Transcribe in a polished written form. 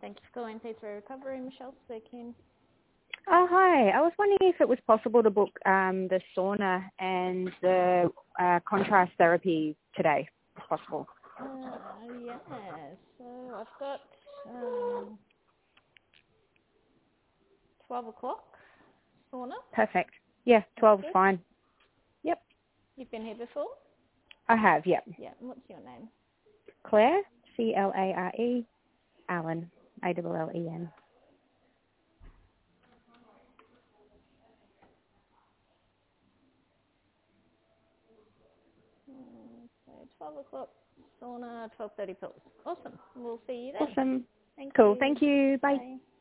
Thank you for calling P3 Recovery. Michelle speaking. Oh, hi. I was wondering if it was possible to book the sauna and the contrast therapy today, if possible. Yeah, so I've got 12 o'clock sauna. Perfect. Yeah, 12 is fine. Yep. You've been here before? I have, yep. Yeah, what's your name? Claire, Clare, Allen, Allen. So 12 o'clock sauna, 12:30 pills. Awesome. We'll see you then. Awesome. Thank Cool. you. Thank you. Bye. Bye.